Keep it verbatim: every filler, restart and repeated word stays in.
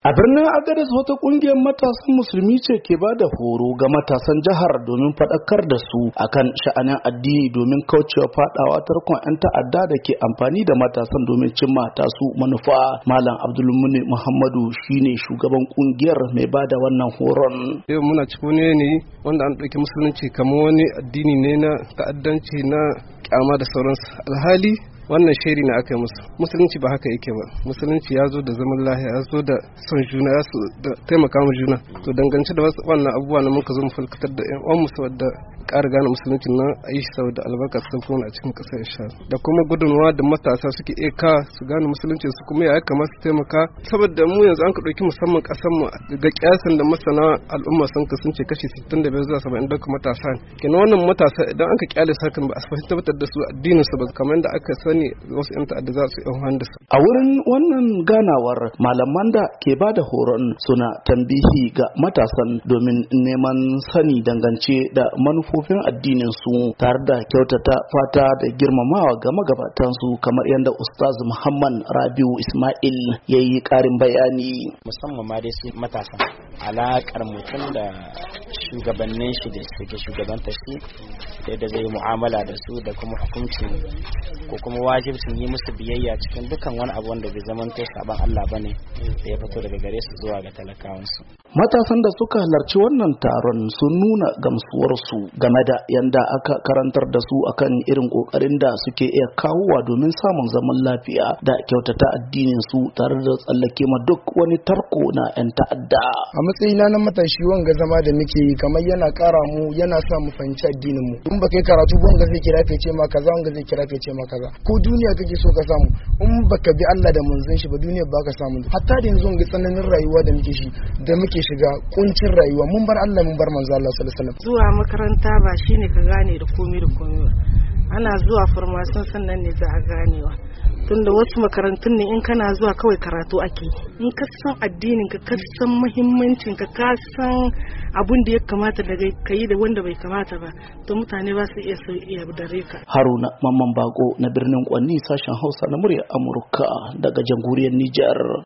A birnin Agadez wata kungiyar matasan musulmi ce ke ba da horo ga matasan jihar domin faɗakar da su akan sha'anin addini domin kaucewa fadawa tarkon 'yan ta'adda da ke amfani da matasan domin cimma tasu manufa. Malam Abdulmuni Muhammadu shine shugaban kungiyar mai ba da wannan horon. Yau muna cikin wani yanayi wanda an ɗauki musulunci kamar wani addini ne na ta'addanci na kyama da sauransu. Alhali wannan shiri ne aka yi musu. Musulunci ba haka yake ba. Musulunci ya zo da zaman lahiya, ya zo da son juna, ya zo da taimaka mu juna. To dangance da wannan abubuwa na muka zo mu falkatar da ƴan uwan mu saboda ƙara gane musulunci na a yi saboda albarka su kuma a cikin ƙasar insha da kuma gudunmawa da matasa suke iya ka su gane musulunci su kuma ya kamata su taimaka saboda mu yanzu an ka ɗauki musamman ƙasar mu ga ƙyasin da masana al'umma sun ka sun ce kashi sittin da biyar zuwa saba'in duka matasa ne. Kenan wannan matasa idan an ka kyale su hakan ba a tabbatar da su addinin su ba kamar yadda aka sani wasu 'yan ta'adda za su yi da su. A wurin wannan ganawar malaman da ke ba da horon suna tambihi ga matasan domin neman sani dangance da manufofin addinin su tare da kyautata fata da girmamawa ga magabatan su kamar yadda Ustaz Muhammad Rabiu Ismail ya yi ƙarin bayani. Musamman ma dai su matasan alaƙar mutum da shugabannin shi da suke shugabanta shi da yadda zai mu'amala da su da kuma hukunci ko kuma wajibcin yi musu biyayya cikin dukkan wani abu wanda bai zama to saban Allah bane da ya fito daga gare su zuwa ga talakawansu. Matasan da suka halarci wannan taron sun nuna gamsuwarsu game da yanda aka karantar da su akan irin kokarin da suke iya kawowa domin samun zaman lafiya da kyautata addinin su tare da tsallake ma duk wani tarko na 'yan ta'adda. A matsayina na matashi wanga zama da muke yi kamar yana kara mu yana sa mu fahimci addinin mu. In baka yi karatu ba wanga zai kira ce ma kaza wanga zai kira ce ma kaza. Ko duniya kake so ka samu in baka bi Allah da manzon shi ba duniya baka samu. Hatta da yanzu ga tsananin rayuwa da muke shi da muke shiga kuncin rayuwa mun bar Allah mun bar manzo Allah sallallahu alaihi wasallam. Zuwa makaranta ba shine ka gane da komai da komai ba. Ana zuwa farmasin sannan ne za a ganewa. Tunda wasu makarantun ne in kana zuwa kawai karatu ake in ka san addinin ka ka san muhimmancin ka ka san abun da ya kamata da kai da wanda bai kamata ba to mutane ba su iya su iya dare ka. Haruna Mamman Bako na birnin Kwanni sashen Hausa na muryar Amurka daga jamhuriyar Nijar.